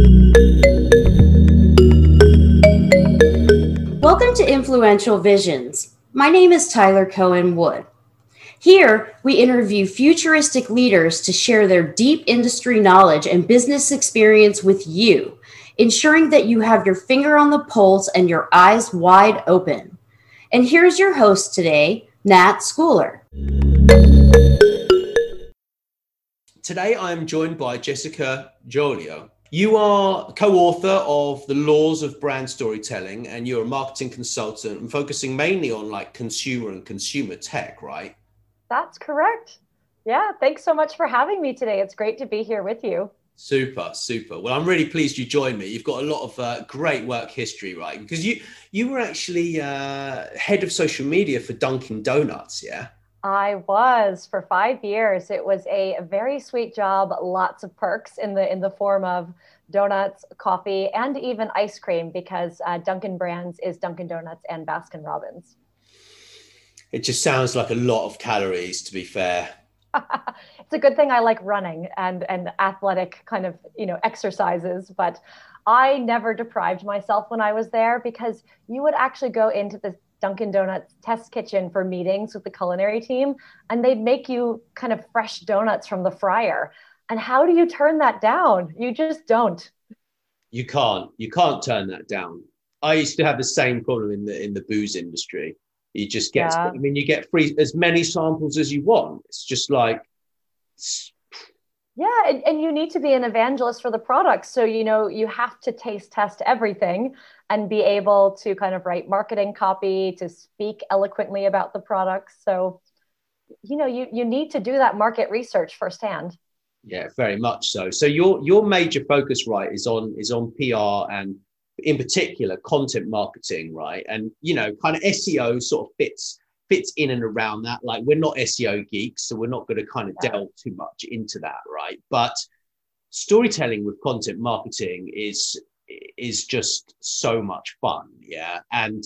Welcome to Influential Visions. My name is Tyler Cohen Wood. Here, we interview futuristic leaders to share their deep industry knowledge and business experience with you, ensuring that you have your finger on the pulse and your eyes wide open. And here's your host today, Nat Schooler. Today, I am joined by Jessica Jolio. You are co-author of The Laws of Brand Storytelling, and you're a marketing consultant and focusing mainly on like consumer and consumer tech, right? That's correct. Yeah, thanks so much for having me today. It's great to be here with you. Super, super. Well, I'm really pleased you joined me. You've got a lot of great work history, right? Because you were actually head of social media for Dunkin' Donuts, yeah? I was for 5 years. It was a very sweet job, lots of perks in the form of donuts, coffee, and even ice cream, because Dunkin' Brands is Dunkin' Donuts and Baskin Robbins. It just sounds like a lot of calories, to be fair. It's a good thing I like running and athletic kind of, exercises, but I never deprived myself when I was there, because you would actually go into the Dunkin' Donuts test kitchen for meetings with the culinary team, and they'd make you kind of fresh donuts from the fryer. And how do you turn that down? You just don't. You can't turn that down. I used to have the same problem in the booze industry. You just get, Yeah. I mean, you get free as many samples as you want. It's just like, Yeah, and you need to be an evangelist for the product. So, you have to taste test everything and be able to kind of write marketing copy, to speak eloquently about the products. So, you need to do that market research firsthand. yeah, very much so. So your major focus, right, is on PR and in particular content marketing, right? And kind of SEO sort of fits in and around that. Like, we're not SEO geeks, so we're not going to kind of delve too much into that, right? But storytelling with content marketing is just so much fun, yeah. And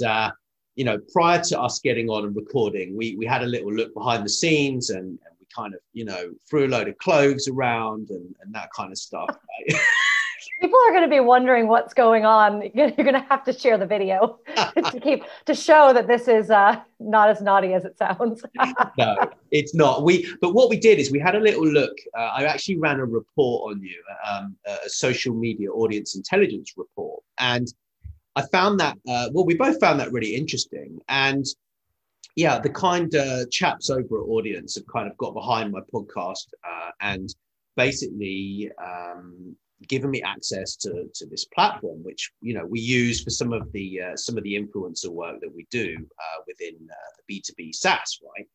prior to us getting on and recording, we had a little look behind the scenes, and we kind of threw a load of clothes around and that kind of stuff, right? People are going to be wondering what's going on. You're going to have to share the video to show that this is not as naughty as it sounds. No, it's not. But what we did is we had a little look. I actually ran a report on you, a social media audience intelligence report, and I found that. We both found that really interesting. And yeah, the kind chaps over at Audience have kind of got behind my podcast and basically given me access to this platform, which we use for some of the influencer work that we do within the B2B SaaS, right?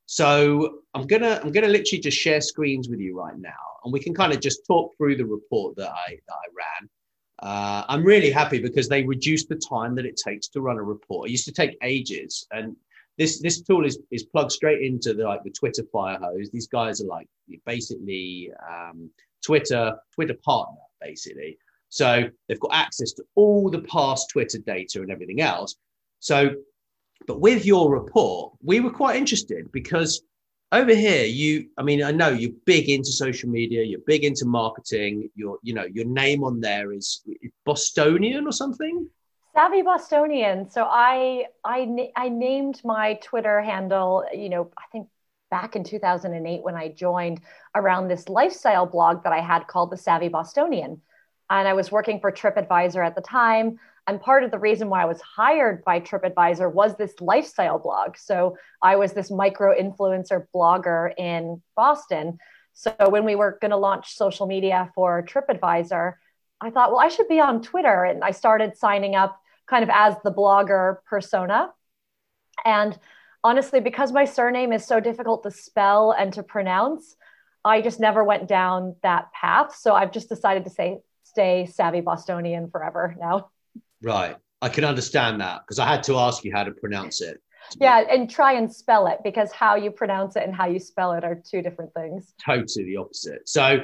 So I'm gonna literally just share screens with you right now, and we can kind of just talk through the report that I ran. I'm really happy because they reduced the time that it takes to run a report. It used to take ages, and this tool is plugged straight into the Twitter fire hose. These guys are like basically Twitter partner, basically. So they've got access to all the past Twitter data and everything else. So, but with your report, we were quite interested because over here, I know you're big into social media, you're big into marketing, your name on there is Bostonian or something? Savvy Bostonian. So I named my Twitter handle, I think back in 2008 when I joined, around this lifestyle blog that I had called the Savvy Bostonian. And I was working for TripAdvisor at the time. And part of the reason why I was hired by TripAdvisor was this lifestyle blog. So I was this micro influencer blogger in Boston. So when we were going to launch social media for TripAdvisor, I thought, well, I should be on Twitter. And I started signing up kind of as the blogger persona. And honestly, because my surname is so difficult to spell and to pronounce, I just never went down that path. So I've just decided to stay Savvy Bostonian forever now. Right. I can understand that because I had to ask you how to pronounce it. Yeah, and try and spell it, because how you pronounce it and how you spell it are two different things. Totally the opposite. So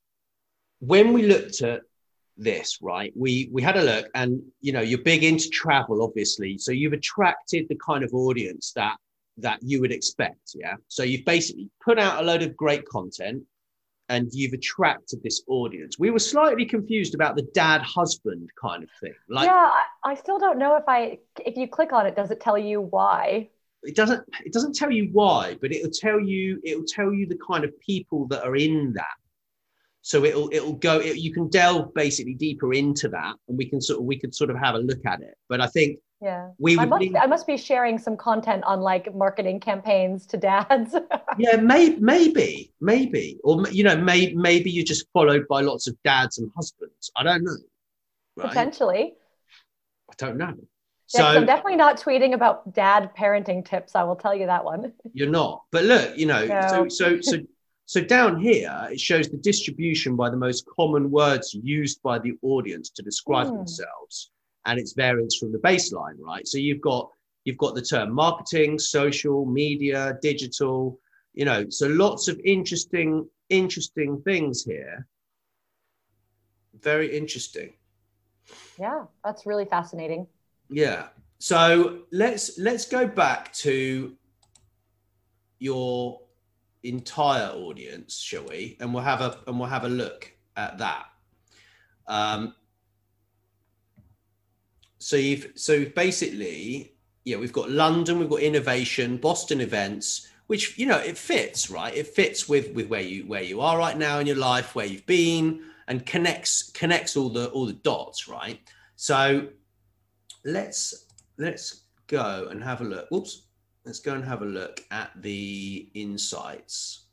when we looked at this, right, we had a look, and you're big into travel, obviously. So you've attracted the kind of audience that you would expect. Yeah. So you've basically put out a load of great content, and you've attracted this audience. We were slightly confused about the dad husband kind of thing. Like, yeah, I still don't know if you click on it, does it tell you why? it doesn't tell you why, but it'll tell you the kind of people that are in that. So you can delve basically deeper into that, and we could sort of have a look at it. But I think yeah, I must be sharing some content on like marketing campaigns to dads. Yeah, maybe, or maybe you're just followed by lots of dads and husbands. I don't know. Right? Potentially. I don't know. Yeah, so I'm definitely not tweeting about dad parenting tips. I will tell you that one. You're not. But look, No. so down here it shows the distribution by the most common words used by the audience to describe themselves, and its variance from the baseline, right? So you've got the term marketing, social, media, digital, so lots of interesting things here. Very interesting. Yeah, that's really fascinating. Yeah. So let's go back to your entire audience, shall we? And we'll have a look at that. So basically, yeah, we've got London, we've got innovation, Boston events, which it fits, right? It fits with where you are right now in your life, where you've been, and connects all the dots, right? So let's go and have a look. Oops. Let's go and have a look at the insights.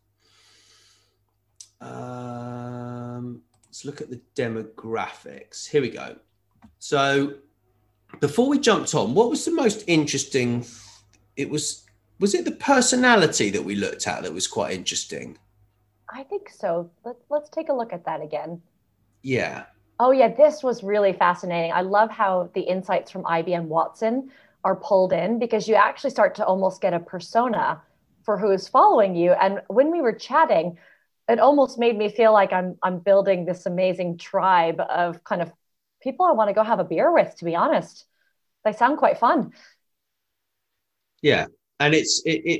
Let's look at the demographics. Here we go. So before we jumped on, what was the most interesting? Was it the personality that we looked at that was quite interesting? I think so. Let's take a look at that again. Yeah. Oh yeah, this was really fascinating. I love how the insights from IBM Watson are pulled in, because you actually start to almost get a persona for who is following you. And when we were chatting, it almost made me feel like I'm building this amazing tribe of kind of people I want to go have a beer with, to be honest. They sound quite fun. Yeah. And it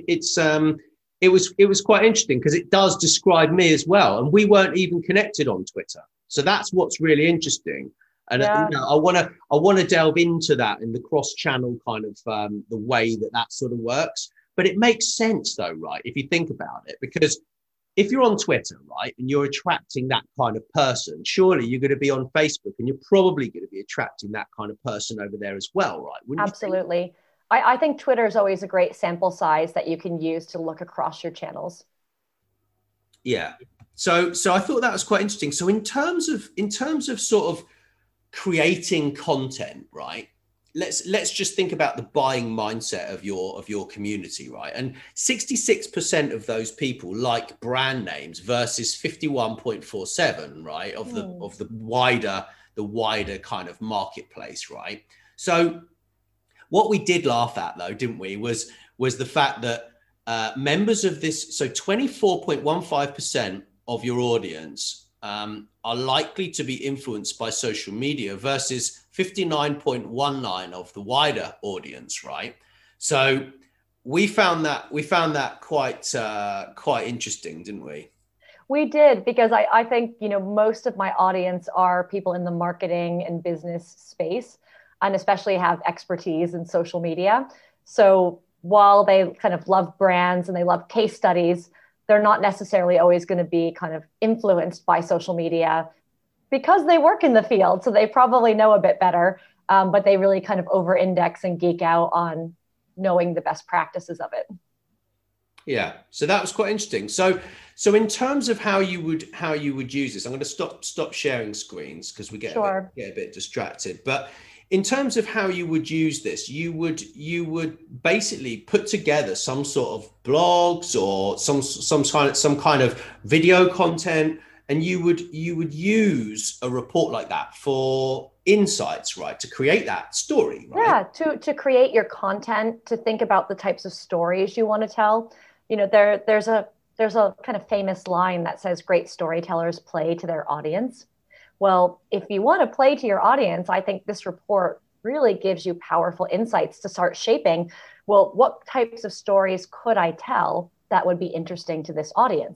was quite interesting because it does describe me as well. And we weren't even connected on Twitter. So that's what's really interesting. And yeah. I want to delve into that in the cross-channel kind of the way that sort of works. But it makes sense though, right? If you think about it, because if you're on Twitter, right, and you're attracting that kind of person, surely you're going to be on Facebook and you're probably going to be attracting that kind of person over there as well, right? Absolutely. I think Twitter is always a great sample size that you can use to look across your channels. Yeah. So I thought that was quite interesting. So in terms of sort of creating content, right? Let's just think about the buying mindset of your community, right? And 66% of those people like brand names versus 51.47, right? Of the wider kind of marketplace, right? So what we did laugh at though, didn't we, was the fact that members of this, so 24.15% of your audience are likely to be influenced by social media versus 59.19 of the wider audience, right? So we found that quite interesting, didn't we? We did, because I think, most of my audience are people in the marketing and business space, and especially have expertise in social media. So while they kind of love brands and they love case studies, they're not necessarily always going to be kind of influenced by social media because they work in the field. So they probably know a bit better, but they really kind of over-index and geek out on knowing the best practices of it. Yeah, so that was quite interesting. So in terms of how you would use this, I'm going to stop sharing screens because we get a bit distracted. But in terms of how you would use this, you would basically put together some sort of blogs or some kind of video content, and you would use a report like that for insights, right? To create that story, right? Yeah, to create your content, to think about the types of stories you want to tell. There's a kind of famous line that says great storytellers play to their audience. Well, if you want to play to your audience, I think this report really gives you powerful insights to start shaping, well, what types of stories could I tell that would be interesting to this audience?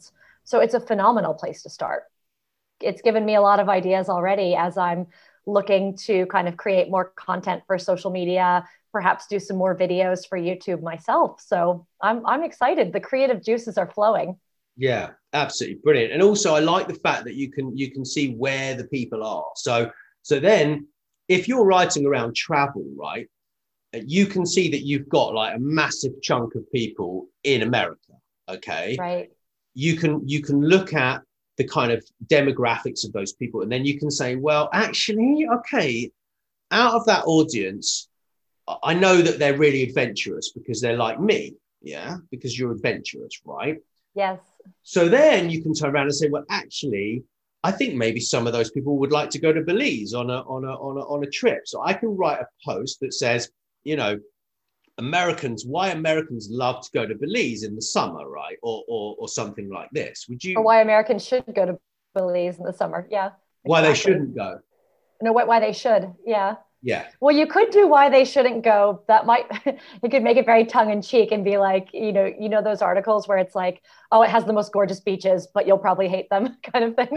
So it's a phenomenal place to start. It's given me a lot of ideas already as I'm looking to kind of create more content for social media, perhaps do some more videos for YouTube myself. So I'm excited. The creative juices are flowing. Yeah, absolutely brilliant. And also I like the fact that you can see where the people are. So then if you're writing around travel, right, you can see that you've got like a massive chunk of people in America. Okay. Right. You can look at the kind of demographics of those people, and then you can say, well, actually, okay, out of that audience, I know that they're really adventurous because they're like me. Yeah, because you're adventurous, right? Yes. So then you can turn around and say, well, actually, I think maybe some of those people would like to go to Belize on a trip. So I can write a post that says, you know, why Americans love to go to Belize in the summer, right? Or something like this. Would you? Or why Americans should go to Belize in the summer. Yeah. Exactly. Why they shouldn't go. No, why they should. Yeah. Yeah. Well, you could do why they shouldn't go. That might, you could make it very tongue in cheek and be like, you know, those articles where it's like, oh, it has the most gorgeous beaches, but you'll probably hate them kind of thing.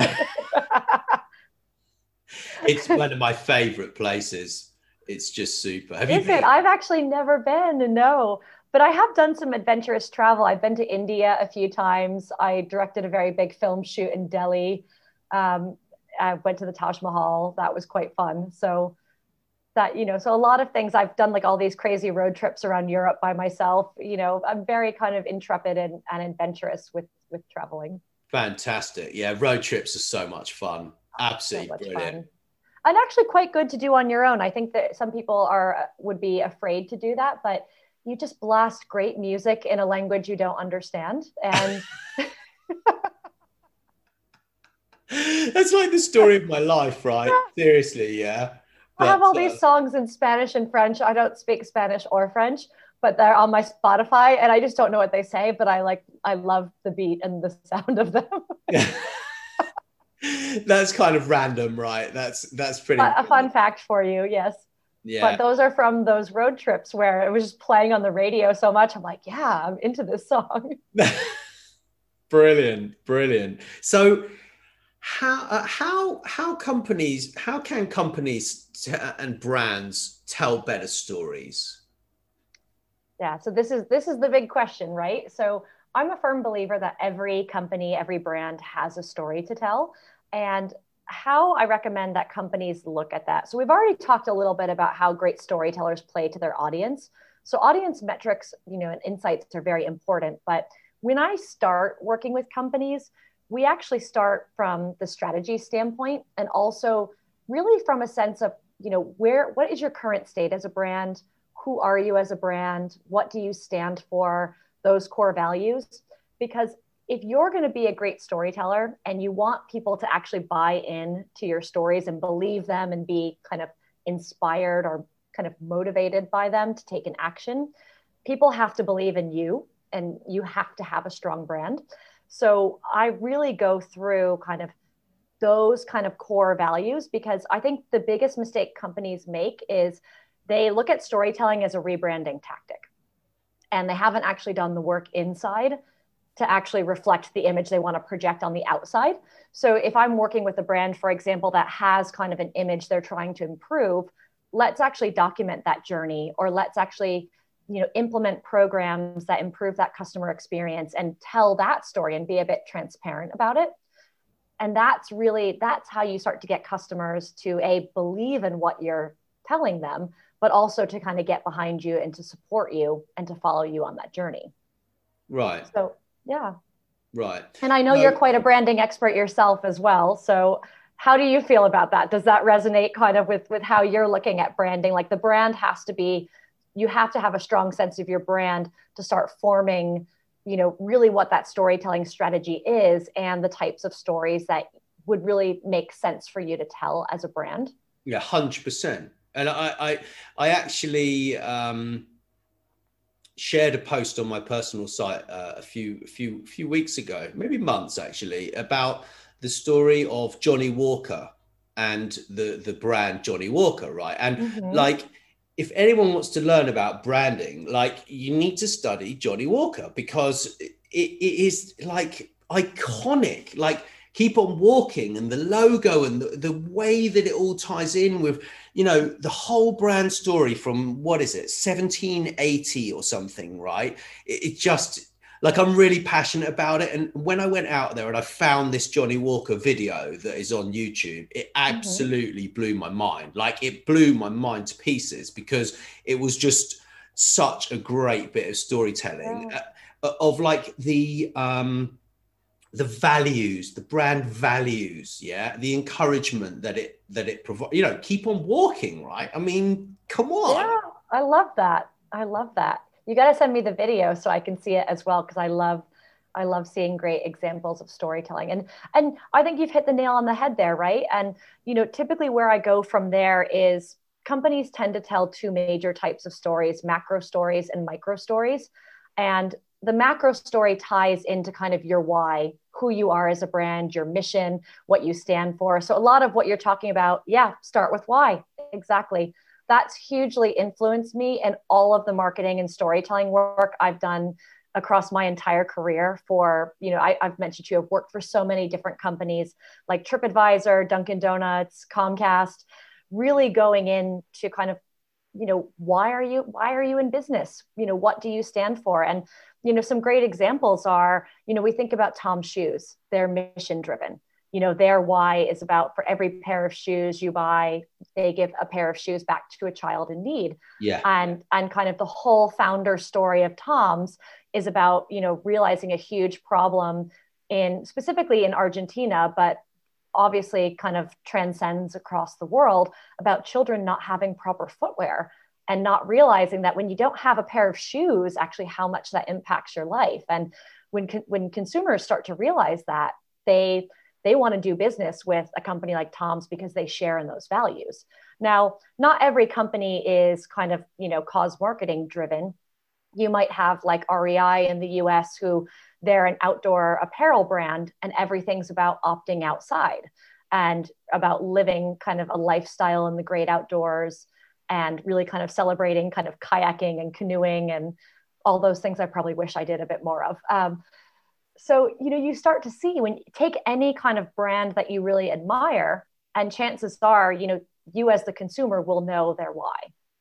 It's one of my favorite places. It's just super. Have you Is been? it? I've actually never been, no. But I have done some adventurous travel. I've been to India a few times. I directed a very big film shoot in Delhi. I went to the Taj Mahal. That was quite fun. So that, you know, so a lot of things. I've done like all these crazy road trips around Europe by myself. You know, I'm very kind of intrepid and adventurous with traveling. Fantastic. Yeah, road trips are so much fun. Absolutely So brilliant. fun. And actually quite good to do on your own. I think that some people would be afraid to do that, but you just blast great music in a language you don't understand. And that's like the story of my life, right? Seriously, yeah. I have all these songs in Spanish and French. I don't speak Spanish or French, but they're on my Spotify and I just don't know what they say, but I love the beat and the sound of them. That's kind of random, right? That's pretty a fun fact for you. Yes. Yeah. But those are from those road trips where it was just playing on the radio so much. I'm like, yeah, I'm into this song. Brilliant. So how can companies and brands tell better stories? Yeah, so this is the big question, right? So I'm a firm believer that every company, every brand has a story to tell, and how I recommend that companies look at that. So we've already talked a little bit about how great storytellers play to their audience. So audience metrics, you know, and insights are very important. But when I start working with companies, we actually start from the strategy standpoint and also really from a sense of, you know, what is your current state as a brand? Who are you as a brand? What do you stand for? Those core values. Because if you're going to be a great storyteller and you want people to actually buy in to your stories and believe them and be kind of inspired or kind of motivated by them to take an action, people have to believe in you and you have to have a strong brand. So I really go through kind of those kind of core values, because I think the biggest mistake companies make is they look at storytelling as a rebranding tactic and they haven't actually done the work inside to actually reflect the image they want to project on the outside. So if I'm working with a brand, for example, that has kind of an image they're trying to improve, let's actually document that journey, or let's actually, you know, implement programs that improve that customer experience and tell that story and be a bit transparent about it. And that's how you start to get customers to believe in what you're telling them, but also to kind of get behind you and to support you and to follow you on that journey. Right. So, yeah. Right. And I know you're quite a branding expert yourself as well. So how do you feel about that? Does that resonate kind of with how you're looking at branding? Like the brand you have to have a strong sense of your brand to start forming, you know, really what that storytelling strategy is and the types of stories that would really make sense for you to tell as a brand. Yeah, 100%. And I actually shared a post on my personal site a few weeks ago, maybe months actually, about the story of Johnny Walker and the brand Johnny Walker, right? And like, if anyone wants to learn about branding, like you need to study Johnny Walker, because it is like iconic, like Keep On Walking and the logo and the way that it all ties in with, you know, the whole brand story from, what is it, 1780 or something, right? It just, like, I'm really passionate about it. And when I went out there and I found this Johnny Walker video that is on YouTube, it absolutely blew my mind. Like, it blew my mind to pieces, because it was just such a great bit of storytelling of like the values, the brand values, the encouragement that it provides. You know, keep on walking, right? I mean, come on. Yeah, I love that. I love that. You got to send me the video so I can see it as well, because I love seeing great examples of storytelling. And I think you've hit the nail on the head there, right? And you know, typically where I go from there is companies tend to tell two major types of stories: macro stories and micro stories. And the macro story ties into kind of your why, who you are as a brand, your mission, what you stand for. So a lot of what you're talking about, start with why. Exactly. That's hugely influenced me in all of the marketing and storytelling work I've done across my entire career. For, you know, I've mentioned to you, I've worked for so many different companies like TripAdvisor, Dunkin' Donuts, Comcast, really going into kind of, you know, why are you in business? You know, what do you stand for? And, you know, some great examples are, you know, we think about Tom's Shoes, they're mission driven. You know, their why is about, for every pair of shoes you buy, they give a pair of shoes back to a child in need. Yeah. And kind of the whole founder story of Tom's is about, you know, realizing a huge problem specifically in Argentina, but obviously kind of transcends across the world, about children not having proper footwear and not realizing that when you don't have a pair of shoes, actually how much that impacts your life. And when consumers start to realize that, they want to do business with a company like Tom's because they share in those values. Now, not every company is kind of, you know, cause marketing driven. You might have like REI in the US, who they're an outdoor apparel brand, and everything's about opting outside and about living kind of a lifestyle in the great outdoors, and really kind of celebrating kind of kayaking and canoeing and all those things I probably wish I did a bit more of. So, you know, you start to see, when you take any kind of brand that you really admire, and chances are, you know, you as the consumer will know their why.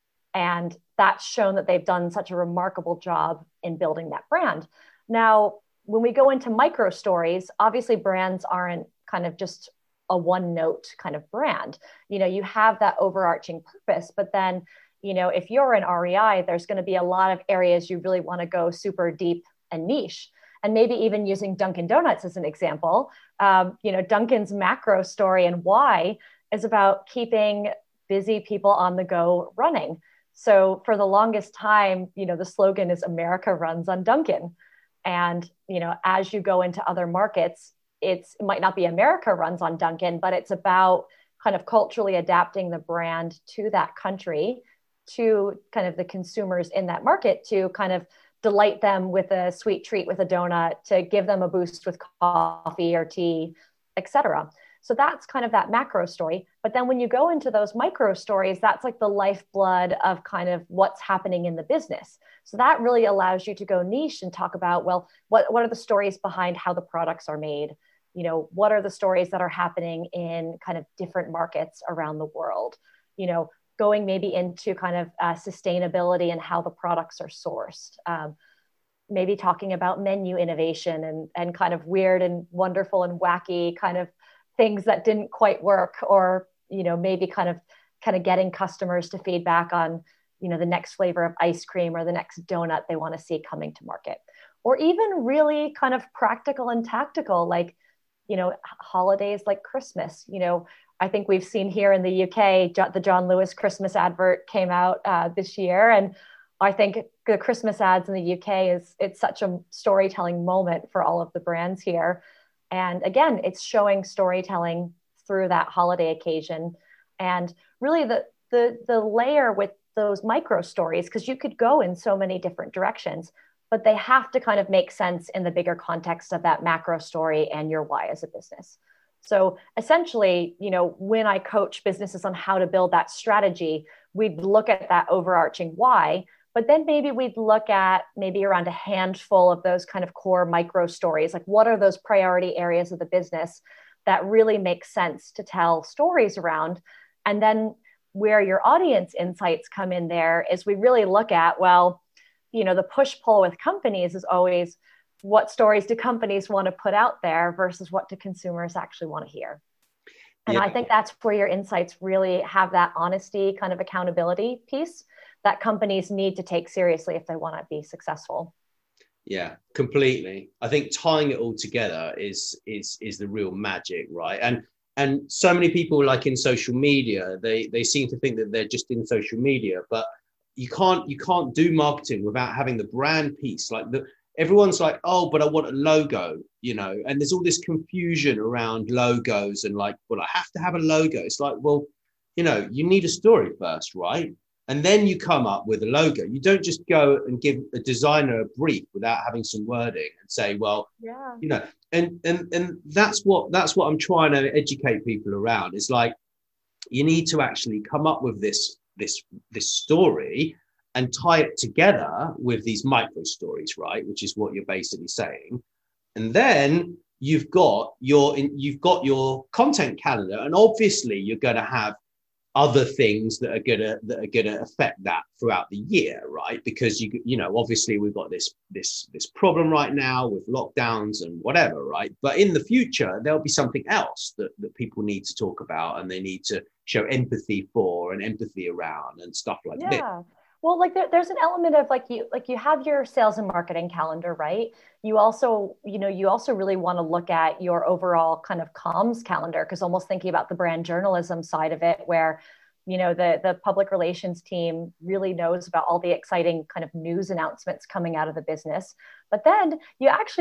And that's shown that they've done such a remarkable job in building that brand. Now, when we go into micro stories, obviously brands aren't kind of just a one note kind of brand. You know, you have that overarching purpose, but then, you know, if you're an REI, there's going to be a lot of areas you really want to go super deep and niche. And maybe even using Dunkin' Donuts as an example, you know, Dunkin's macro story and why is about keeping busy people on the go running. So for the longest time, you know, the slogan is America runs on Dunkin'. And, you know, as you go into other markets, it might not be America runs on Dunkin', but it's about kind of culturally adapting the brand to that country, to kind of the consumers in that market, to kind of delight them with a sweet treat with a donut, to give them a boost with coffee or tea, etc. So that's kind of that macro story. But then when you go into those micro stories, that's like the lifeblood of kind of what's happening in the business. So that really allows you to go niche and talk about, well, what are the stories behind how the products are made? You know, what are the stories that are happening in kind of different markets around the world? You know, going maybe into kind of sustainability and how the products are sourced. Maybe talking about menu innovation and kind of weird and wonderful and wacky kind of things that didn't quite work, or, you know, maybe kind of getting customers to feedback on, you know, the next flavor of ice cream or the next donut they want to see coming to market. Or even really kind of practical and tactical, like, you know, holidays like Christmas. You know, I think we've seen here in the UK, the John Lewis Christmas advert came out this year. And I think the Christmas ads in the UK it's such a storytelling moment for all of the brands here. And again, it's showing storytelling through that holiday occasion. And really the layer with those micro stories, because you could go in so many different directions, but they have to kind of make sense in the bigger context of that macro story and your why as a business. So essentially, you know, when I coach businesses on how to build that strategy, we'd look at that overarching why, But then maybe we'd look at maybe around a handful of those kind of core micro stories. Like, what are those priority areas of the business that really make sense to tell stories around? And then where your audience insights come in there is we really look at, well, the push pull with companies is always, what stories do companies want to put out there versus what do consumers actually want to hear? And I think that's where your insights really have that honesty, kind of accountability piece that companies need to take seriously if they want to be successful. Yeah, completely. I think tying it all together is the real magic, right? And so many people, like in social media, they seem to think that they're just in social media, but you can't do marketing without having the brand piece. Like everyone's like, oh, but I want a logo, and there's all this confusion around logos and like, well, I have to have a logo. It's like, well, you need a story first, right? And then you come up with a logo. You don't just go and give a designer a brief without having some wording and say, well, and that's what I'm trying to educate people around. It's like, you need to actually come up with this story and tie it together with these micro stories, right? Which is what you're basically saying. And then you've got your content calendar, and obviously you're going to have other things that are gonna affect that throughout the year, right? Because obviously we've got this problem right now with lockdowns and whatever, right? But in the future there'll be something else that people need to talk about, and they need to show empathy for and empathy around and stuff like this. Well, like there's an element of you have your sales and marketing calendar, right? You also really want to look at your overall kind of comms calendar, because almost thinking about the brand journalism side of it, where, the public relations team really knows about all the exciting kind of news announcements coming out of the business. But then you actually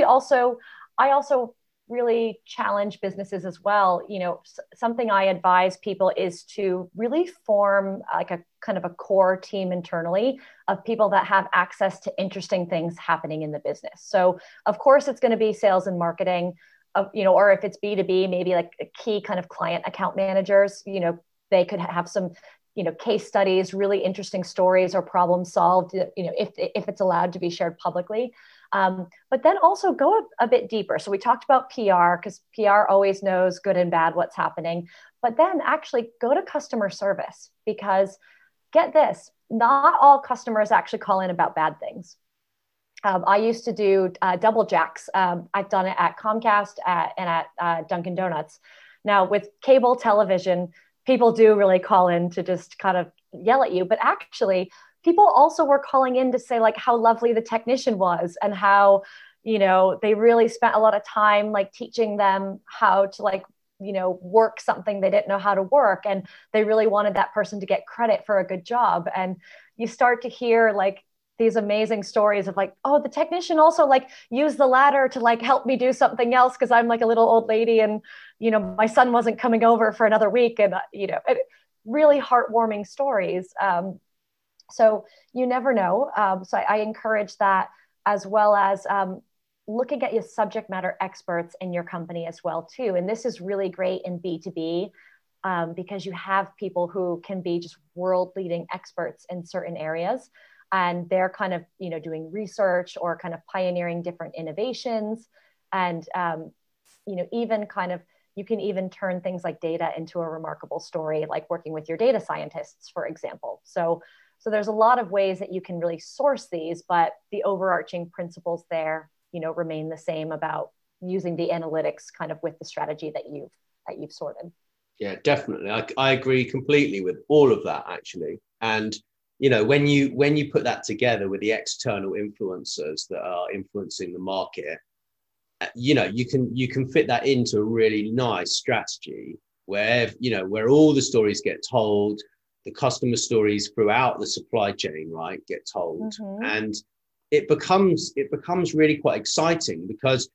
I also really challenge businesses as well. Something I advise people is to really form like a kind of a core team internally of people that have access to interesting things happening in the business. So of course it's going to be sales and marketing, or if it's B2B, maybe like a key kind of client account managers, they could have some, case studies, really interesting stories or problems solved, if it's allowed to be shared publicly. But then also go a bit deeper. So we talked about PR, because PR always knows good and bad what's happening, but then actually go to customer service, because get this, not all customers actually call in about bad things. I used to do double jacks. I've done it at Comcast and at Dunkin' Donuts. Now with cable television, people do really call in to just kind of yell at you, but actually people also were calling in to say like how lovely the technician was, and how, they really spent a lot of time like teaching them how to work something they didn't know how to work. And they really wanted that person to get credit for a good job. And you start to hear like these amazing stories of like, oh, the technician also like used the ladder to like help me do something else, because I'm like a little old lady and, my son wasn't coming over for another week. And, really heartwarming stories. So you never know. So I encourage that, as well as looking at your subject matter experts in your company as well too. And this is really great in B2B because you have people who can be just world leading experts in certain areas. And they're kind of, doing research or kind of pioneering different innovations. And, even kind of, you can even turn things like data into a remarkable story, like working with your data scientists, for example. So there's a lot of ways that you can really source these, but the overarching principles there, remain the same about using the analytics kind of with the strategy that you've sorted. Yeah, definitely. I agree completely with all of that, actually. And, when you put that together with the external influencers that are influencing the market, you can fit that into a really nice strategy where all the stories get told, the customer stories throughout the supply chain, right, get told. Mm-hmm. And it becomes really quite exciting because,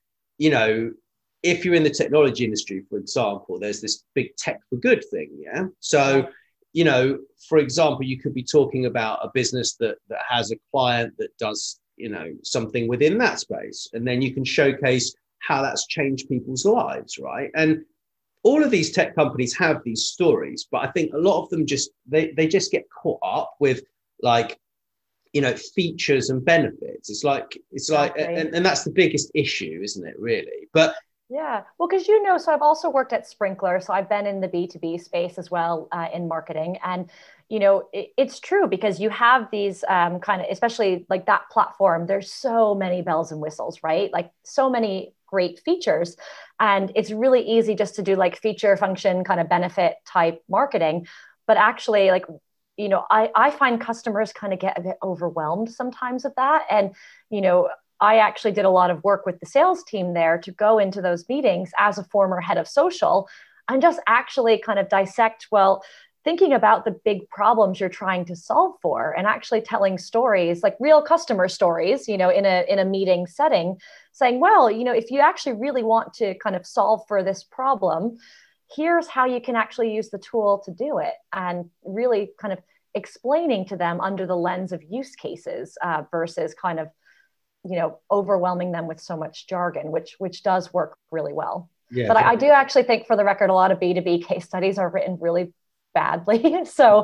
if you're in the technology industry, for example, there's this big tech for good thing. Yeah. So, for example, you could be talking about a business that has a client that does, something within that space. And then you can showcase how that's changed people's lives. Right. And all of these tech companies have these stories, but I think a lot of them they just get caught up with like, features and benefits. It's like, Exactly. and that's the biggest issue, isn't it, really? But yeah, well, because so I've also worked at Sprinklr, so I've been in the B2B space as well in marketing, and it's true because you have these kind of, especially like that platform. There's so many bells and whistles, right? Like so many great features, and it's really easy just to do like feature function kind of benefit type marketing, but actually like I find customers kind of get a bit overwhelmed sometimes with that, and I actually did a lot of work with the sales team there to go into those meetings as a former head of social and just actually kind of dissect, well, thinking about the big problems you're trying to solve for and actually telling stories, like real customer stories, in a meeting setting, saying, well, if you actually really want to kind of solve for this problem, here's how you can actually use the tool to do it, and really kind of explaining to them under the lens of use cases versus kind of overwhelming them with so much jargon, which does work really well. yeah, but I do actually think, for the record, a lot of B2B case studies are written really badly. So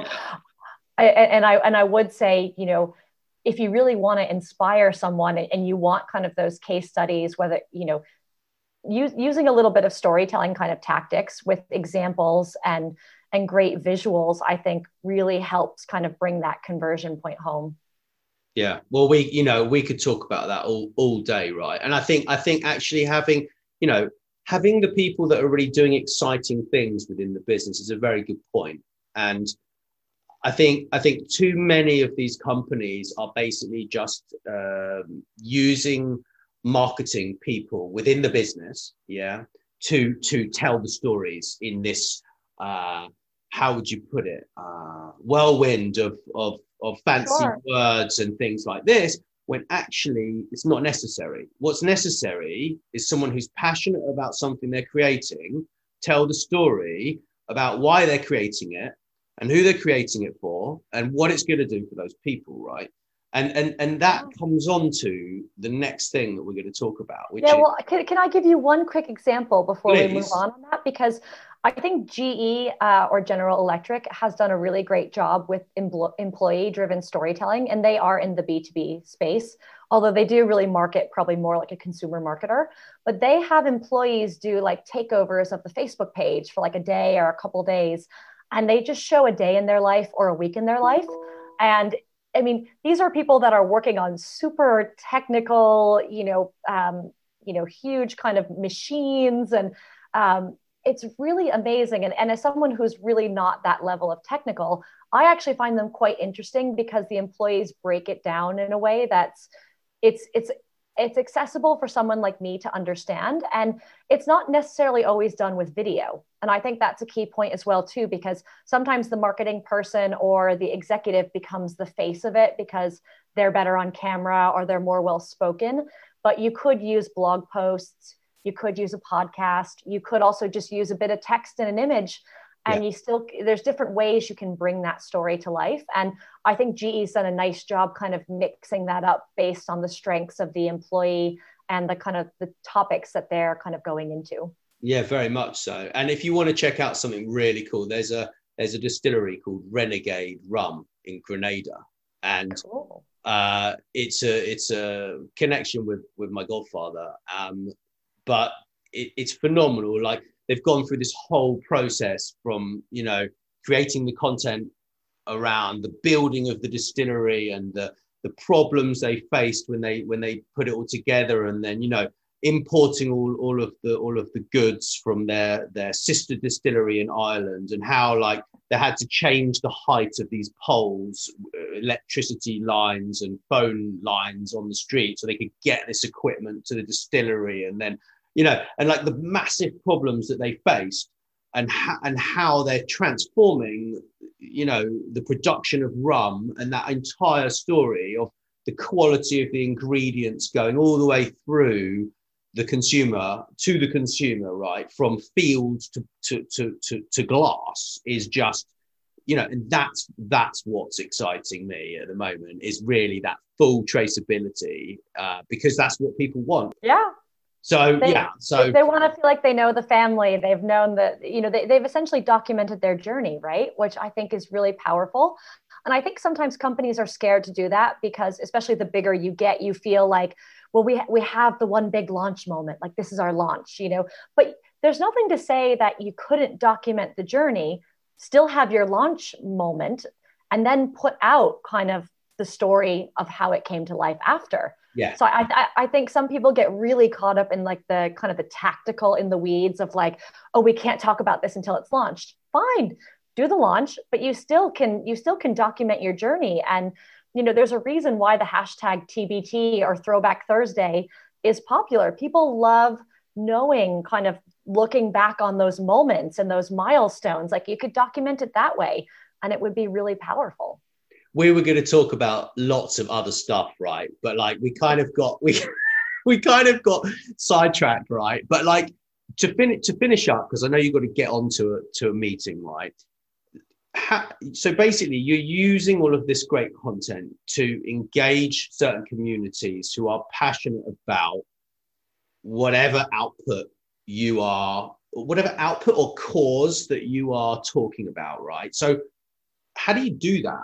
I would say, if you really want to inspire someone and you want kind of those case studies, whether using a little bit of storytelling kind of tactics with examples and great visuals, I think really helps kind of bring that conversion point home. Yeah, well, we could talk about that all day, right? And I think actually having the people that are really doing exciting things within the business is a very good point. And I think too many of these companies are basically just using marketing people within the business, to tell the stories in this how would you put it, whirlwind of fancy Sure. words and things like this, when actually it's not necessary. What's necessary is someone who's passionate about something they're creating, tell the story about why they're creating it and who they're creating it for and what it's going to do for those people, right? And that comes on to the next thing that we're going to talk about, which well, can I give you one quick example before please. we move on that? Because I think GE or General Electric has done a really great job with employee-driven storytelling, and they are in the B2B space, although they do really market probably more like a consumer marketer. But they have employees do like takeovers of the Facebook page for like a day or a couple of days, and they just show a day in their life or a week in their life. And I mean, these are people that are working on super technical, huge kind of machines, and it's really amazing. And as someone who's really not that level of technical, I actually find them quite interesting because the employees break it down in a way that's it's accessible for someone like me to understand. And it's not necessarily always done with video. And I think that's a key point as well, too, because sometimes the marketing person or the executive becomes the face of it because they're better on camera or they're more well-spoken. But you could use blog posts, you could use a podcast, you could also just use a bit of text and an image. And there's different ways you can bring that story to life. And I think GE's done a nice job kind of mixing that up based on the strengths of the employee and the kind of the topics that they're kind of going into. Yeah, very much so. And if you want to check out something really cool, there's a distillery called Renegade Rum in Grenada. And cool. It's a connection with my godfather. But it's phenomenal. Like, they've gone through this whole process from, creating the content around the building of the distillery and the problems they faced when they put it all together, and then, importing all of the goods from their sister distillery in Ireland, and how like they had to change the height of these poles, electricity lines and phone lines on the street so they could get this equipment to the distillery, and then and like the massive problems that they faced, and how they're transforming, the production of rum, and that entire story of the quality of the ingredients going all the way through the consumer to the consumer, right, from field to glass, is just, and that's what's exciting me at the moment, is really that full traceability, because that's what people want. Yeah. So they want to feel like they know the family. They've known that, they've essentially documented their journey, right? Which I think is really powerful. And I think sometimes companies are scared to do that because, especially the bigger you get, you feel like, well, we have the one big launch moment, like this is our launch, but there's nothing to say that you couldn't document the journey, still have your launch moment, and then put out kind of the story of how it came to life after. Yeah. So I think some people get really caught up in like the kind of the tactical in the weeds of like, oh, we can't talk about this until it's launched. Fine, do the launch, but you still can document your journey. And there's a reason why the hashtag TBT or Throwback Thursday is popular. People love knowing, kind of looking back on those moments and those milestones. Like you could document it that way, and it would be really powerful. We were going to talk about lots of other stuff, right? But like we kind of got sidetracked, right? But like to finish up, because I know you've got to get on to a meeting, right? So basically, you're using all of this great content to engage certain communities who are passionate about whatever output or cause that you are talking about, right? So how do you do that?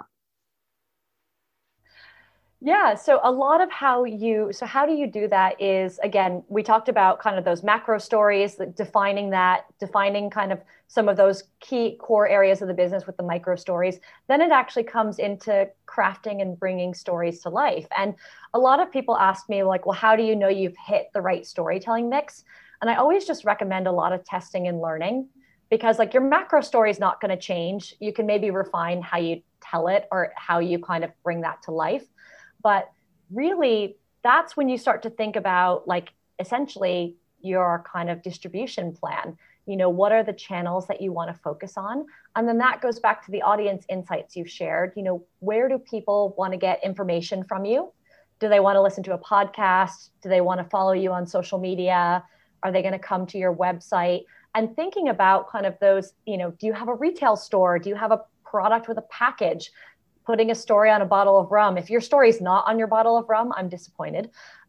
Yeah, so a lot of how do you do that is, again, we talked about kind of those macro stories, defining kind of some of those key core areas of the business with the micro stories. Then it actually comes into crafting and bringing stories to life. And a lot of people ask me like, well, how do you know you've hit the right storytelling mix? And I always just recommend a lot of testing and learning, because like your macro story is not going to change. You can maybe refine how you tell it or how you kind of bring that to life. But really, that's when you start to think about like essentially your kind of distribution plan. What are the channels that you want to focus on? And then that goes back to the audience insights you've shared. Where do people want to get information from you? Do they want to listen to a podcast? Do they want to follow you on social media? Are they going to come to your website? And thinking about kind of those, do you have a retail store? Do you have a product with a package? Putting a story on a bottle of rum. If your story is not on your bottle of rum, I'm disappointed.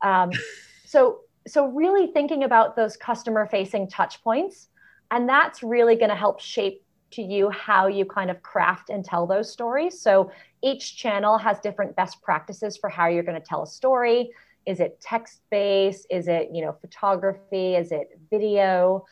So really thinking about those customer facing touch points, and that's really going to help shape to you how you kind of craft and tell those stories. So each channel has different best practices for how you're going to tell a story. Is it text-based? Is it, photography? Is it video?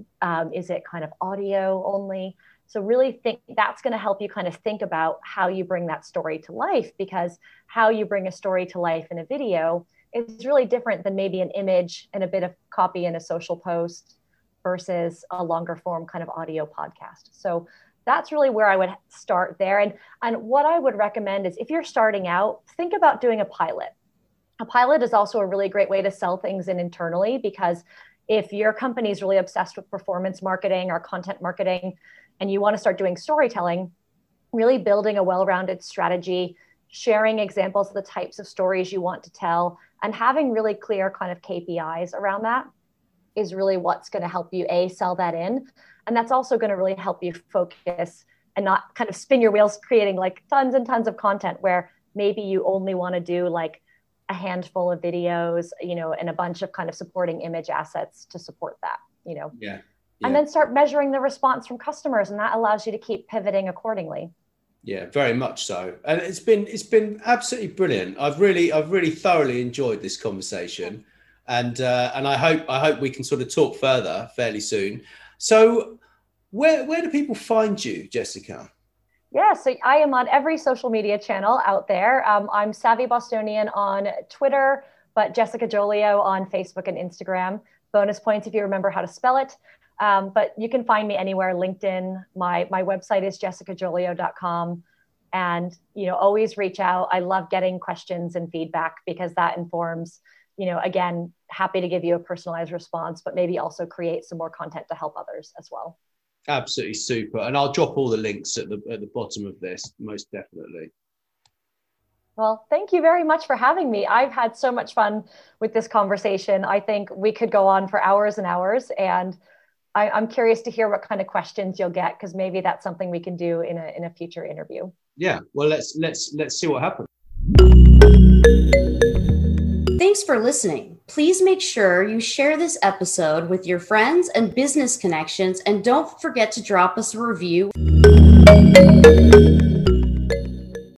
Is it kind of audio only? So really think that's going to help you kind of think about how you bring that story to life, because how you bring a story to life in a video is really different than maybe an image and a bit of copy in a social post versus a longer form kind of audio podcast. So that's really where I would start there. And what I would recommend is if you're starting out, think about doing a pilot. A pilot is also a really great way to sell things in internally, because if your company is really obsessed with performance marketing or content marketing, and you want to start doing storytelling, really building a well-rounded strategy, sharing examples of the types of stories you want to tell, and having really clear kind of KPIs around that is really what's going to help you, sell that in. And that's also going to really help you focus and not kind of spin your wheels creating like tons and tons of content where maybe you only want to do like a handful of videos, and a bunch of kind of supporting image assets to support that, Yeah. And then start measuring the response from customers, and that allows you to keep pivoting accordingly. Yeah, very much so. And it's been absolutely brilliant. I've really thoroughly enjoyed this conversation, and I hope we can sort of talk further fairly soon. So where do people find you, Jessica? Yeah, so I am on every social media channel out there. I'm Savvy Bostonian on Twitter, but Jessica Jolio on Facebook and Instagram. Bonus points if you remember how to spell it. But you can find me anywhere, LinkedIn. My website is jessicajolio.com. And, always reach out. I love getting questions and feedback because that informs, again, happy to give you a personalized response, but maybe also create some more content to help others as well. Absolutely super. And I'll drop all the links at the bottom of this, most definitely. Well, thank you very much for having me. I've had so much fun with this conversation. I think we could go on for hours and hours, and I'm curious to hear what kind of questions you'll get, because maybe that's something we can do in a future interview. Yeah, well, let's see what happens. Thanks for listening. Please make sure you share this episode with your friends and business connections, and don't forget to drop us a review.